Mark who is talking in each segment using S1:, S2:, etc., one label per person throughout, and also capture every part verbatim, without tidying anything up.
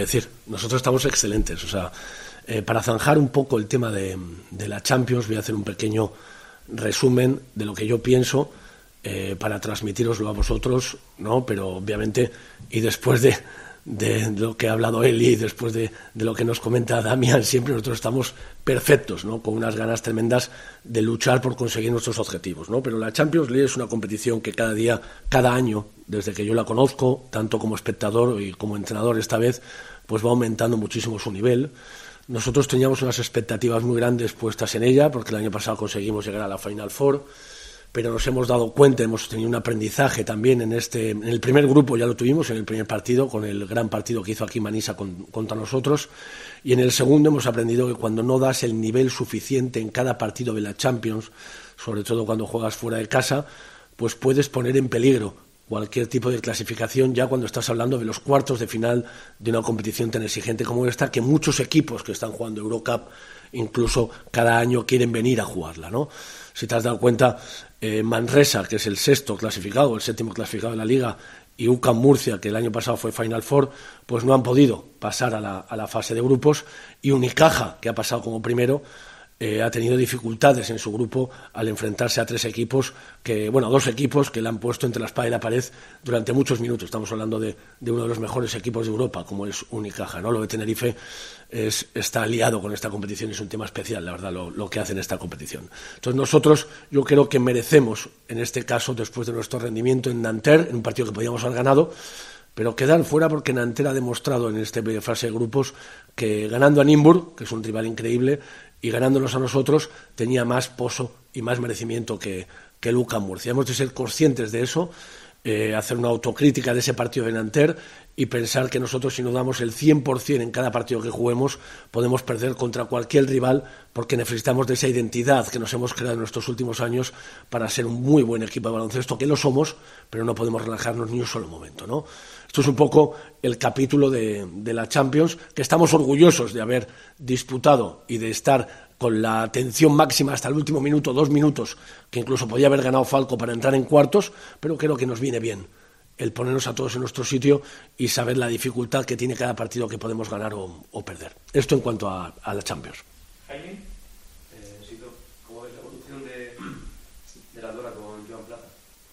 S1: Es decir, nosotros estamos excelentes. O sea, eh, para zanjar un poco el tema de, de la Champions, voy a hacer un pequeño resumen de lo que yo pienso eh, para transmitiroslo a vosotros, ¿no? Pero obviamente, y después de, de lo que ha hablado Eli y después de, de lo que nos comenta Damián, siempre nosotros estamos perfectos, ¿no? Con unas ganas tremendas de luchar por conseguir nuestros objetivos, ¿no? Pero la Champions League es una competición que cada día, cada año, desde que yo la conozco, tanto como espectador y como entrenador esta vez, pues va aumentando muchísimo su nivel. Nosotros teníamos unas expectativas muy grandes puestas en ella, porque el año pasado conseguimos llegar a la Final Four, pero nos hemos dado cuenta, hemos tenido un aprendizaje también en este, en el primer grupo ya lo tuvimos, en el primer partido, con el gran partido que hizo aquí Manisa con, contra nosotros, y en el segundo hemos aprendido que cuando no das el nivel suficiente en cada partido de la Champions, sobre todo cuando juegas fuera de casa, pues puedes poner en peligro cualquier tipo de clasificación, ya cuando estás hablando de los cuartos de final de una competición tan exigente como esta, que muchos equipos que están jugando Eurocup incluso cada año quieren venir a jugarla, ¿no? Si te has dado cuenta, eh, Manresa, que es el sexto clasificado, el séptimo clasificado de la Liga, y U C A M Murcia, que el año pasado fue Final Four, pues no han podido pasar a la, a la fase de grupos, y Unicaja, que ha pasado como primero, Eh, ha tenido dificultades en su grupo al enfrentarse a tres equipos, que bueno, dos equipos que le han puesto entre la espada y la pared durante muchos minutos. Estamos hablando de, de uno de los mejores equipos de Europa, como es Unicaja, ¿no? Lo de Tenerife es, está aliado con esta competición, es un tema especial, la verdad, lo, lo que hace en esta competición. Entonces nosotros, yo creo que merecemos, en este caso, después de nuestro rendimiento en Nanterre, en un partido que podíamos haber ganado, pero quedan fuera porque Nanterre ha demostrado en esta fase de grupos que ganando a Nymburk, que es un rival increíble, y ganándonos a nosotros, tenía más pozo y más merecimiento que, que el U C A M Murcia. Hemos de ser conscientes de eso, eh, hacer una autocrítica de ese partido de Nanterre y pensar que nosotros, si no damos el cien por ciento en cada partido que juguemos, podemos perder contra cualquier rival, porque necesitamos de esa identidad que nos hemos creado en nuestros últimos años para ser un muy buen equipo de baloncesto, que lo somos, pero no podemos relajarnos ni un solo momento, ¿no? Esto es un poco el capítulo de, de la Champions, que estamos orgullosos de haber disputado y de estar con la atención máxima hasta el último minuto, dos minutos, que incluso podía haber ganado Falco para entrar en cuartos, pero creo que nos viene bien el ponernos a todos en nuestro sitio y saber la dificultad que tiene cada partido que podemos ganar o, o perder. Esto en cuanto a, a la Champions.
S2: Jaime, eh, ¿cómo ves la evolución de, de la Andorra con Joan Plaza?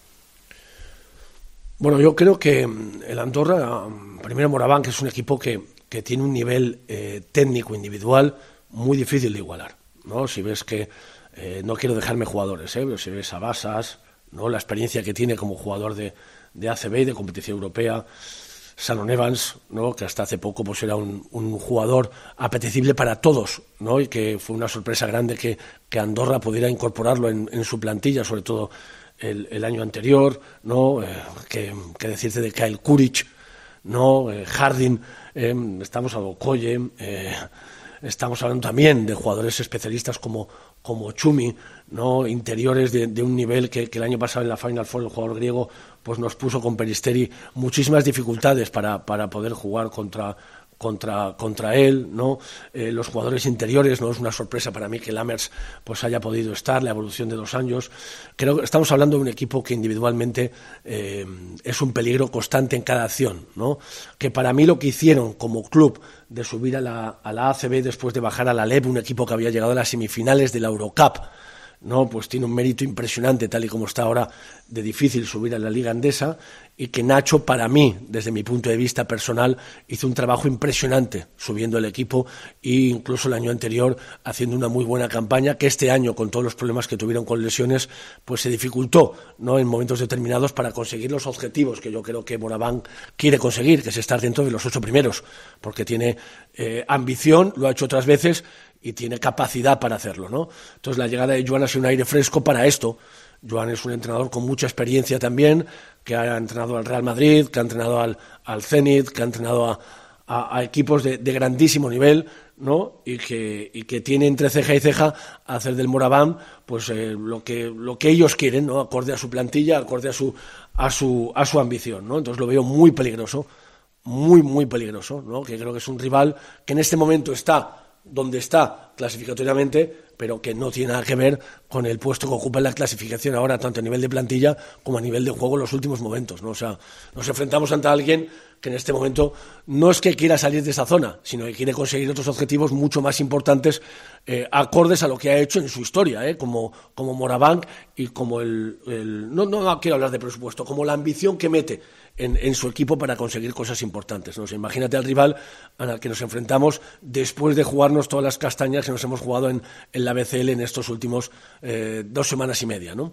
S1: Bueno, yo creo que el Andorra, primero Moraván, que es un equipo que, que tiene un nivel eh, técnico individual muy difícil de igualar, ¿no? Si ves que, eh, no quiero dejarme jugadores, ¿eh? Pero si ves a Basas, ¿no? La experiencia que tiene como jugador de, de A C B y de competición europea, Shannon Evans, ¿no? Que hasta hace poco pues era un, un jugador apetecible para todos, ¿no? Y que fue una sorpresa grande que, que Andorra pudiera incorporarlo en, en su plantilla, sobre todo el, el año anterior, ¿no? Eh, que, que decirte de Kyle Kuric, ¿no? Eh, Harding, eh, estamos a Okoye, eh, estamos hablando también de jugadores especialistas como, como Chumi, ¿no? Interiores de, de un nivel que, que el año pasado en la Final Four el jugador griego pues nos puso con Peristeri muchísimas dificultades para, para poder jugar contra, contra, contra él, ¿no? Eh, los jugadores interiores, no es una sorpresa para mí que Lammers pues haya podido estar, la evolución de dos años. Creo que estamos hablando de un equipo que individualmente eh, es un peligro constante en cada acción, ¿no? Que para mí lo que hicieron como club de subir a la, a la A C B después de bajar a la L E B, un equipo que había llegado a las semifinales de la Eurocup, ¿no? Pues tiene un mérito impresionante, tal y como está ahora, de difícil subir a la Liga Endesa, y que Nacho, para mí, desde mi punto de vista personal, hizo un trabajo impresionante subiendo el equipo, e incluso el año anterior haciendo una muy buena campaña, que este año, con todos los problemas que tuvieron con lesiones, pues se dificultó, ¿no? En momentos determinados para conseguir los objetivos que yo creo que Moraván quiere conseguir, que es estar dentro de los ocho primeros, porque tiene eh, ambición, lo ha hecho otras veces, y tiene capacidad para hacerlo, ¿no? Entonces la llegada de Joan ha sido un aire fresco para esto. Joan es un entrenador con mucha experiencia también, que ha entrenado al Real Madrid, que ha entrenado al, al Zenit, que ha entrenado a, a, a equipos de, de grandísimo nivel, ¿no? Y que, y que tiene entre ceja y ceja a hacer del Moraván pues eh, lo que lo que ellos quieren, ¿no? Acorde a su plantilla, acorde a su a su a su ambición, ¿no? Entonces lo veo muy peligroso, muy muy peligroso, ¿no? Que creo que es un rival que en este momento está donde está clasificatoriamente, pero que no tiene nada que ver con el puesto que ocupa en la clasificación ahora, tanto a nivel de plantilla como a nivel de juego en los últimos momentos, ¿no? O sea, nos enfrentamos ante alguien que en este momento no es que quiera salir de esa zona, sino que quiere conseguir otros objetivos mucho más importantes, eh, acordes a lo que ha hecho en su historia, ¿eh? como, como Morabanc y como el... el no, no quiero hablar de presupuesto, como la ambición que mete en, en su equipo para conseguir cosas importantes, ¿no? O sea, imagínate al rival al que nos enfrentamos después de jugarnos todas las castañas que nos hemos jugado en, en la B C L en estos últimos eh, dos semanas y media, ¿no?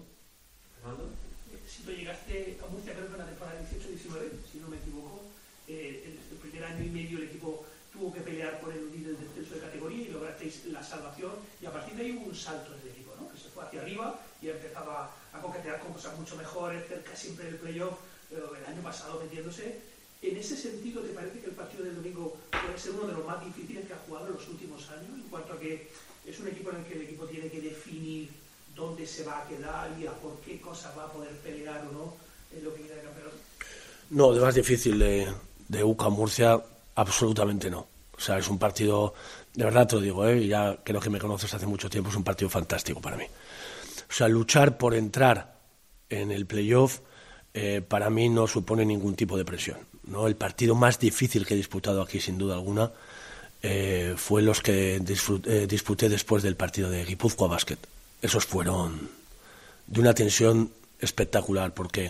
S3: Si tú llegaste a Murcia, creo que en la temporada dieciocho diecinueve, si no me equivoco, eh, en el primer año y medio el equipo tuvo que pelear por eludir el descenso de categoría y lograsteis la salvación, y a partir de ahí hubo un salto en el equipo, ¿no? Que se fue hacia arriba y empezaba a coquetear con cosas mucho mejores, cerca siempre del playoff, pero el año pasado metiéndose. En ese sentido, ¿te parece que el partido del domingo puede ser uno de los más difíciles que ha jugado en los últimos años, en cuanto a que es un equipo en el que el equipo tiene que definir dónde se va a quedar y a por qué cosas va a poder pelear o no en lo que queda de campeonato?
S1: No, de más difícil de, de U C A Murcia, absolutamente no. O sea, es un partido, de verdad te lo digo, ¿eh? Ya creo que me conoces hace mucho tiempo, es un partido fantástico para mí. O sea, luchar por entrar en el playoff eh, para mí no supone ningún tipo de presión, ¿no? El partido más difícil que he disputado aquí, sin duda alguna, eh, fue los que disfruté, eh, disputé después del partido de Guipúzcoa Basket. Esos fueron de una tensión espectacular, porque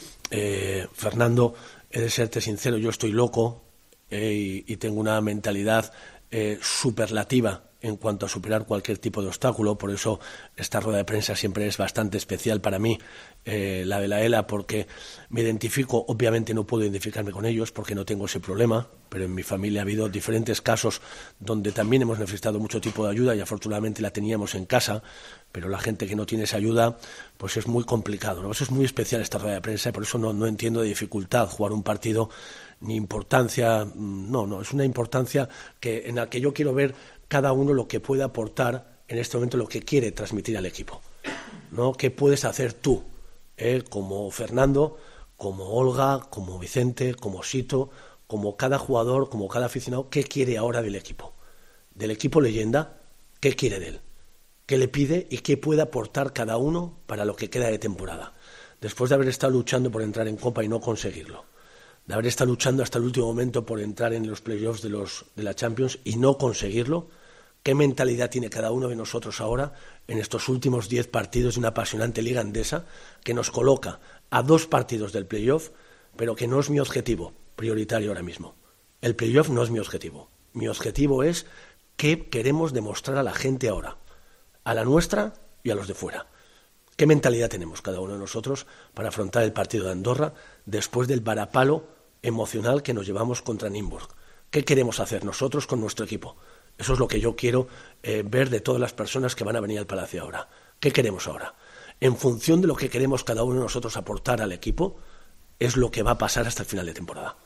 S1: eh, Fernando, he de serte sincero, yo estoy loco eh, y, y tengo una mentalidad eh, superlativa en cuanto a superar cualquier tipo de obstáculo. Por eso esta rueda de prensa siempre es bastante especial para mí, eh, la de la E L A, porque me identifico, obviamente no puedo identificarme con ellos porque no tengo ese problema, pero en mi familia ha habido diferentes casos donde también hemos necesitado mucho tipo de ayuda y afortunadamente la teníamos en casa, pero la gente que no tiene esa ayuda, pues es muy complicado, ¿no? Eso es muy especial esta rueda de prensa y por eso no, no entiendo de dificultad jugar un partido, ni importancia, no, no, es una importancia que, en la que yo quiero ver cada uno lo que puede aportar en este momento, lo que quiere transmitir al equipo, ¿no? ¿Qué puedes hacer tú, eh, como Fernando, como Olga, como Vicente, como Sito, como cada jugador, como cada aficionado? ¿Qué quiere ahora del equipo? Del equipo leyenda, ¿qué quiere de él? ¿Qué le pide y qué puede aportar cada uno para lo que queda de temporada? Después de haber estado luchando por entrar en Copa y no conseguirlo, de haber estado luchando hasta el último momento por entrar en los playoffs de, los, de la Champions y no conseguirlo, ¿qué mentalidad tiene cada uno de nosotros ahora en estos últimos diez partidos de una apasionante liga andesa que nos coloca a dos partidos del playoff, pero que no es mi objetivo prioritario ahora mismo? El playoff no es mi objetivo. Mi objetivo es qué queremos demostrar a la gente ahora, a la nuestra y a los de fuera. ¿Qué mentalidad tenemos cada uno de nosotros para afrontar el partido de Andorra después del varapalo emocional que nos llevamos contra Nymburk? ¿Qué queremos hacer nosotros con nuestro equipo? Eso es lo que yo quiero eh, ver de todas las personas que van a venir al Palacio ahora. ¿Qué queremos ahora? En función de lo que queremos cada uno de nosotros aportar al equipo, es lo que va a pasar hasta el final de temporada,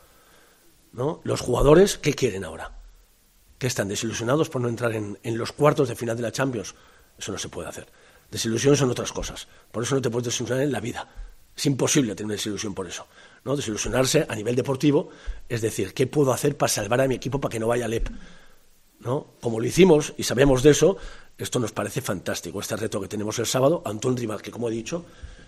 S1: ¿no? Los jugadores, ¿qué quieren ahora? ¿Que están desilusionados por no entrar en, en los cuartos de final de la Champions? Eso no se puede hacer. Desilusiones son otras cosas. Por eso no te puedes desilusionar en la vida. Es imposible tener una desilusión por eso, ¿no? Desilusionarse a nivel deportivo, es decir, ¿qué puedo hacer para salvar a mi equipo para que no vaya a L E P? ¿No? Como lo hicimos y sabemos de eso, esto nos parece fantástico, este reto que tenemos el sábado ante un rival que, como he dicho,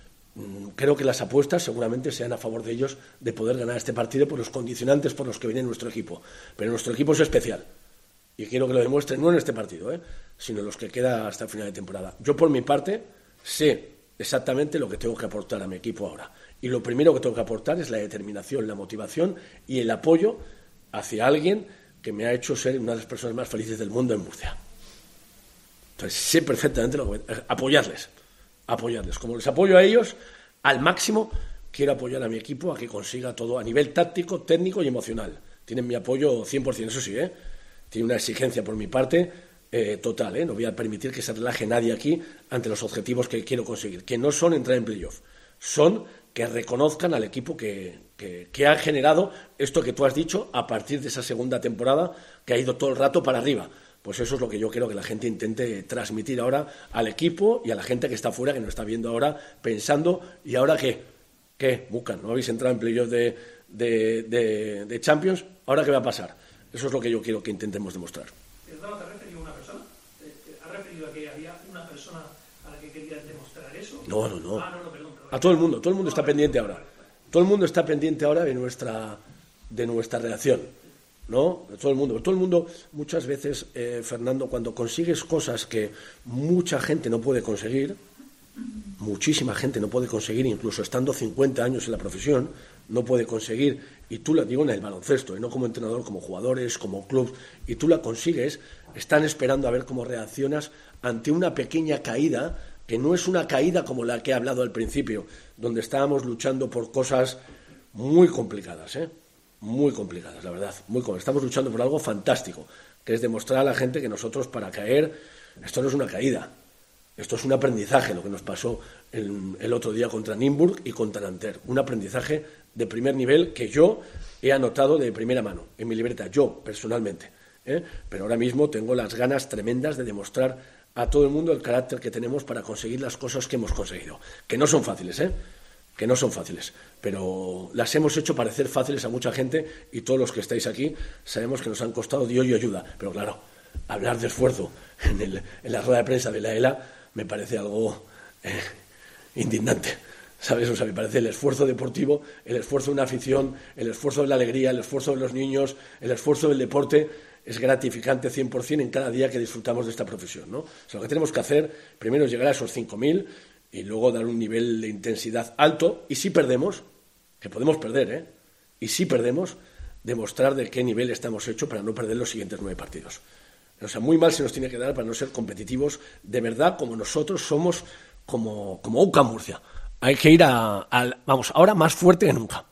S1: creo que las apuestas seguramente sean a favor de ellos de poder ganar este partido por los condicionantes por los que viene nuestro equipo. Pero nuestro equipo es especial y quiero que lo demuestren no en este partido, ¿eh? sino en los que queda hasta el final de temporada. Yo, por mi parte, sé exactamente lo que tengo que aportar a mi equipo ahora, y lo primero que tengo que aportar es la determinación, la motivación y el apoyo hacia alguien que me ha hecho ser una de las personas más felices del mundo en Murcia. Entonces sé perfectamente lo que apoyarles, apoyarles. Como les apoyo a ellos, al máximo quiero apoyar a mi equipo a que consiga todo a nivel táctico, técnico y emocional. Tienen mi apoyo cien por ciento, eso sí, ¿eh? Tiene una exigencia por mi parte eh, total, ¿eh? No voy a permitir que se relaje nadie aquí ante los objetivos que quiero conseguir, que no son entrar en playoff, son que reconozcan al equipo que, que, que ha generado esto que tú has dicho a partir de esa segunda temporada que ha ido todo el rato para arriba. Pues eso es lo que yo quiero que la gente intente transmitir ahora al equipo y a la gente que está fuera, que nos está viendo ahora, pensando, ¿y ahora qué? ¿Qué? Bucan, ¿no habéis entrado en playoff de, de, de, de Champions? ¿Ahora qué va a pasar? Eso es lo que yo quiero que intentemos demostrar.
S3: Perdón, te referí una referido a que había una persona a la que querías demostrar eso.
S1: No, no, no.
S3: Ah, no, no, perdón, perdón.
S1: A todo el mundo, todo el mundo está pendiente ahora. Todo el mundo está pendiente ahora de nuestra, de nuestra reacción, ¿no? Todo el mundo. Todo el mundo, muchas veces, eh, Fernando, cuando consigues cosas que mucha gente no puede conseguir, muchísima gente no puede conseguir, incluso estando cincuenta años en la profesión, no puede conseguir, y tú la digo en el baloncesto, y no como entrenador, como jugadores, como clubs, y tú la consigues, están esperando a ver cómo reaccionas ante una pequeña caída, que no es una caída como la que he hablado al principio, donde estábamos luchando por cosas muy complicadas, ¿eh? Muy complicadas, la verdad, muy complicadas. Estamos luchando por algo fantástico, que es demostrar a la gente que nosotros, para caer, esto no es una caída. Esto es un aprendizaje, lo que nos pasó el, el otro día contra Nymburk y contra Nanterre. Un aprendizaje de primer nivel que yo he anotado de primera mano en mi libreta, yo personalmente. ¿eh? Pero ahora mismo tengo las ganas tremendas de demostrar a todo el mundo el carácter que tenemos para conseguir las cosas que hemos conseguido. Que no son fáciles, ¿eh? Que no son fáciles. Pero las hemos hecho parecer fáciles a mucha gente y todos los que estáis aquí sabemos que nos han costado Dios y ayuda. Pero claro, hablar de esfuerzo en, el, en la rueda de prensa de la E L A me parece algo eh, indignante, ¿sabes? O sea, me parece el esfuerzo deportivo, el esfuerzo de una afición, el esfuerzo de la alegría, el esfuerzo de los niños, el esfuerzo del deporte, es gratificante cien por ciento en cada día que disfrutamos de esta profesión, ¿no? O sea, lo que tenemos que hacer primero es llegar a esos cinco mil y luego dar un nivel de intensidad alto, y si perdemos, que podemos perder, ¿eh? Y si perdemos, demostrar de qué nivel estamos hechos para no perder los siguientes nueve partidos. O sea, muy mal se nos tiene que dar para no ser competitivos de verdad como nosotros somos, como, como U C A M Murcia. Hay que ir a, a, vamos, ahora más fuerte que nunca.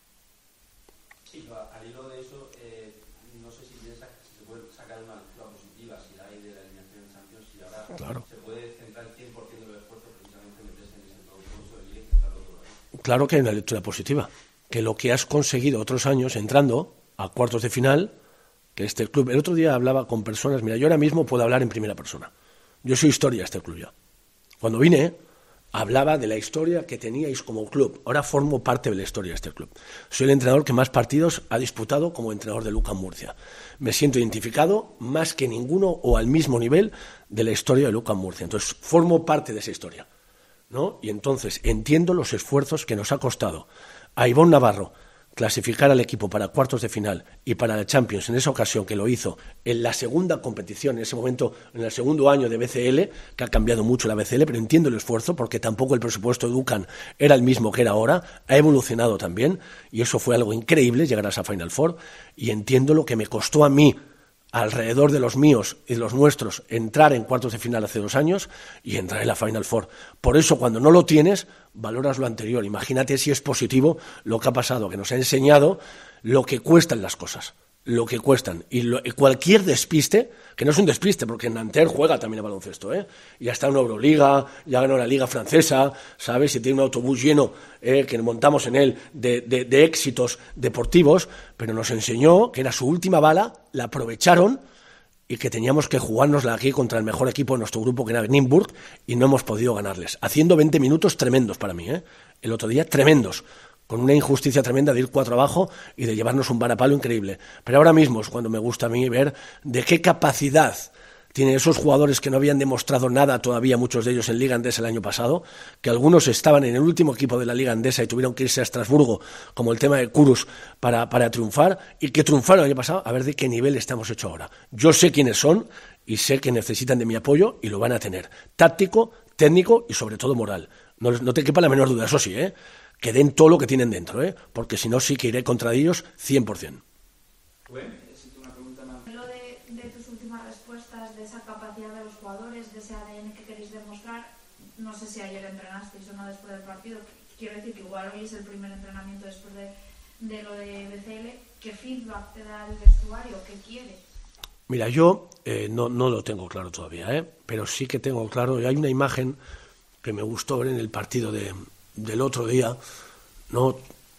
S2: Sí, al hilo de eso, eh, no sé si, piensa, si se puede sacar una lectura positiva, si la hay de la eliminación de Champions, si ahora claro. se puede centrar el cien por ciento del esfuerzo precisamente en meterse en ese concurso de liga y centrarlo todo ahí.
S1: Claro que hay una lectura positiva, que lo que has conseguido otros años entrando a cuartos de final, que este club, el otro día hablaba con personas, mira, yo ahora mismo puedo hablar en primera persona, yo soy historia de este club ya. Cuando vine, hablaba de la historia que teníais como club, ahora formo parte de la historia de este club. Soy el entrenador que más partidos ha disputado como entrenador de U C A M Murcia. Me siento identificado más que ninguno o al mismo nivel de la historia de U C A M Murcia, entonces formo parte de esa historia, ¿no? Y entonces entiendo los esfuerzos que nos ha costado a Ivonne Navarro clasificar al equipo para cuartos de final y para la Champions en esa ocasión, que lo hizo en la segunda competición, en ese momento, en el segundo año de B C L, que ha cambiado mucho la B C L, pero entiendo el esfuerzo porque tampoco el presupuesto de Ducan era el mismo que era ahora, ha evolucionado también y eso fue algo increíble, llegar a esa Final Four, y entiendo lo que me costó a mí, alrededor de los míos y de los nuestros, entrar en cuartos de final hace dos años y entrar en la Final Four. Por eso, cuando no lo tienes, valoras lo anterior. Imagínate si es positivo lo que ha pasado, que nos ha enseñado lo que cuestan las cosas, lo que cuestan. Y, lo, y cualquier despiste, que no es un despiste, porque Nanterre juega también a baloncesto, ¿eh? Ya está en una Euroliga, ya ganó la Liga Francesa, ¿sabes? Y tiene un autobús lleno, eh, que montamos en él, de, de, de éxitos deportivos, pero nos enseñó que era su última bala, la aprovecharon y que teníamos que jugárnosla aquí contra el mejor equipo de nuestro grupo, que era Nymburk, y no hemos podido ganarles. Haciendo veinte minutos tremendos para mí, ¿eh? El otro día, tremendos. Con una injusticia tremenda de ir cuatro abajo y de llevarnos un varapalo increíble. Pero ahora mismo es cuando me gusta a mí ver de qué capacidad tienen esos jugadores que no habían demostrado nada todavía, muchos de ellos en Liga Endesa el año pasado, que algunos estaban en el último equipo de la Liga Endesa y tuvieron que irse a Estrasburgo, como el tema de Kurus, para, para triunfar, y que triunfaron el año pasado, a ver de qué nivel estamos hechos ahora. Yo sé quiénes son y sé que necesitan de mi apoyo y lo van a tener. Táctico, técnico y sobre todo moral. No, no te quepa la menor duda, eso sí, ¿eh? Que den todo lo que tienen dentro, ¿eh? Porque si no sí que iré contra ellos cien por ciento.
S4: Bueno, necesito una pregunta más. Lo de, de tus últimas respuestas, de esa capacidad de los jugadores, de ese A D N que queréis demostrar, no sé si ayer entrenasteis o no después del partido, quiero decir que igual hoy es el primer entrenamiento después de, de lo de B C L, ¿qué feedback te da el vestuario? ¿Qué quiere?
S1: Mira, yo eh, no, no lo tengo claro todavía, ¿eh? Pero sí que tengo claro, y hay una imagen que me gustó ver en el partido de... del otro día, ¿no?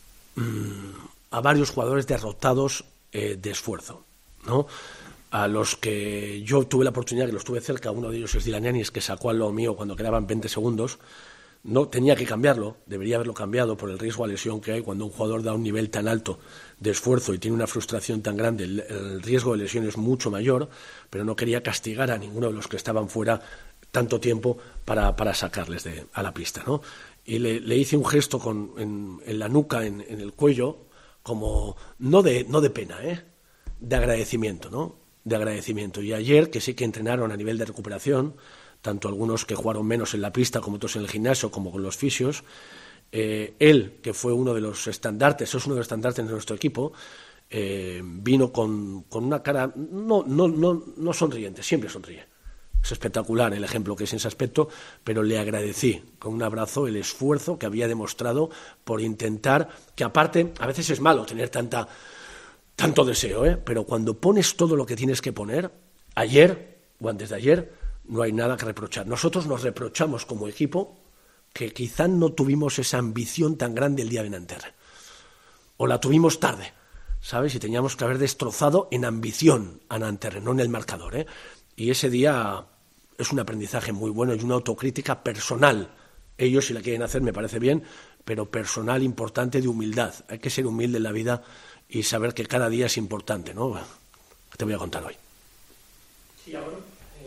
S1: A varios jugadores derrotados eh, de esfuerzo, ¿no? A los que yo tuve la oportunidad, que los tuve cerca, uno de ellos es Dylan Ennis, que sacó al lado mío cuando quedaban veinte segundos, No tenía que cambiarlo, debería haberlo cambiado por el riesgo a lesión que hay cuando un jugador da un nivel tan alto de esfuerzo y tiene una frustración tan grande, el, el riesgo de lesión es mucho mayor, pero no quería castigar a ninguno de los que estaban fuera tanto tiempo para, para sacarles de, a la pista, ¿no? Y le, le hice un gesto con, en, en la nuca, en, en el cuello, como no de, no de pena, ¿eh? de agradecimiento, ¿no? De agradecimiento. Y ayer, que sí que entrenaron a nivel de recuperación, tanto algunos que jugaron menos en la pista como otros en el gimnasio, como con los fisios, eh, él, que fue uno de los estandartes, es uno de los estandartes de nuestro equipo, eh, vino con, con una cara no, no, no, no sonriente, siempre sonríe. Es espectacular el ejemplo que es en ese aspecto, pero le agradecí con un abrazo el esfuerzo que había demostrado por intentar, que aparte, a veces es malo tener tanta, tanto deseo, ¿eh? Pero cuando pones todo lo que tienes que poner, ayer o antes de ayer, no hay nada que reprochar. Nosotros nos reprochamos como equipo que quizá no tuvimos esa ambición tan grande el día de Nanterre. O la tuvimos tarde, ¿sabes? Y teníamos que haber destrozado en ambición a Nanterre, no en el marcador, ¿eh? Y ese día es un aprendizaje muy bueno y una autocrítica personal. Ellos, si la quieren hacer, me parece bien, pero personal importante de humildad. Hay que ser humilde en la vida y saber que cada día es importante, ¿no? ¿Qué te voy a contar hoy?
S3: Sí, ahora.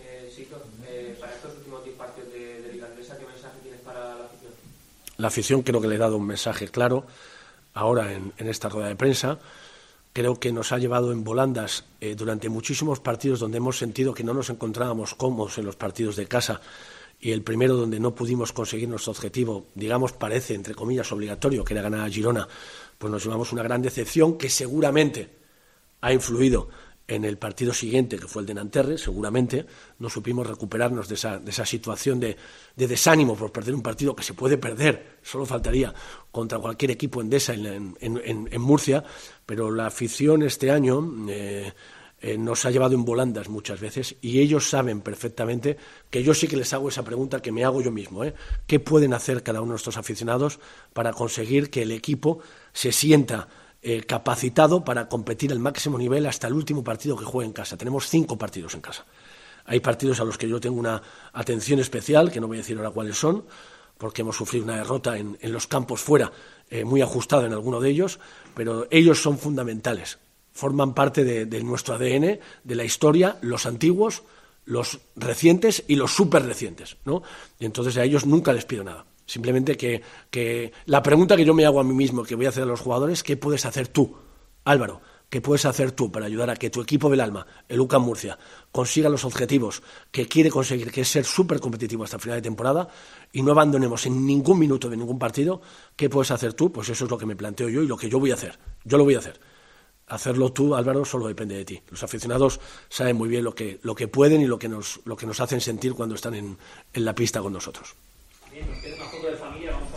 S5: Eh, para estos últimos diez partidos de, de Liga Andesa, ¿qué mensaje tienes para la afición?
S1: La afición creo que le he dado un mensaje claro ahora en, en esta rueda de prensa. Creo que nos ha llevado en volandas eh, durante muchísimos partidos donde hemos sentido que no nos encontrábamos cómodos en los partidos de casa, y el primero donde no pudimos conseguir nuestro objetivo, digamos, parece, entre comillas, obligatorio, que era ganar a Girona, pues nos llevamos una gran decepción que seguramente ha influido en el partido siguiente, que fue el de Nanterre. Seguramente no supimos recuperarnos de esa, de esa situación de, de desánimo por perder un partido que se puede perder, solo faltaría, contra cualquier equipo endesa en, en, en, en Murcia, pero la afición este año eh, eh, nos ha llevado en volandas muchas veces, y ellos saben perfectamente que yo sí que les hago esa pregunta que me hago yo mismo, ¿eh? ¿Qué pueden hacer cada uno de estos aficionados para conseguir que el equipo se sienta Eh, capacitado para competir al máximo nivel hasta el último partido que juegue en casa? Tenemos cinco partidos en casa. Hay partidos a los que yo tengo una atención especial, que no voy a decir ahora cuáles son, porque hemos sufrido una derrota en, en los campos fuera, eh, muy ajustada en alguno de ellos, pero ellos son fundamentales, forman parte de, de nuestro A D N, de la historia, los antiguos, los recientes y los súper recientes, ¿no? Y entonces a ellos nunca les pido nada. Simplemente que, que la pregunta que yo me hago a mí mismo, que voy a hacer a los jugadores, ¿qué puedes hacer tú, Álvaro? ¿Qué puedes hacer tú para ayudar a que tu equipo del alma, el U C A M Murcia, consiga los objetivos que quiere conseguir, que es ser súper competitivo hasta el final de temporada, y no abandonemos en ningún minuto de ningún partido? ¿Qué puedes hacer tú? Pues eso es lo que me planteo yo y lo que yo voy a hacer. Yo lo voy a hacer. Hacerlo tú, Álvaro, solo depende de ti. Los aficionados saben muy bien lo que, lo que pueden y lo que nos, lo que nos hacen sentir cuando están en, en la pista con nosotros.
S3: Bien,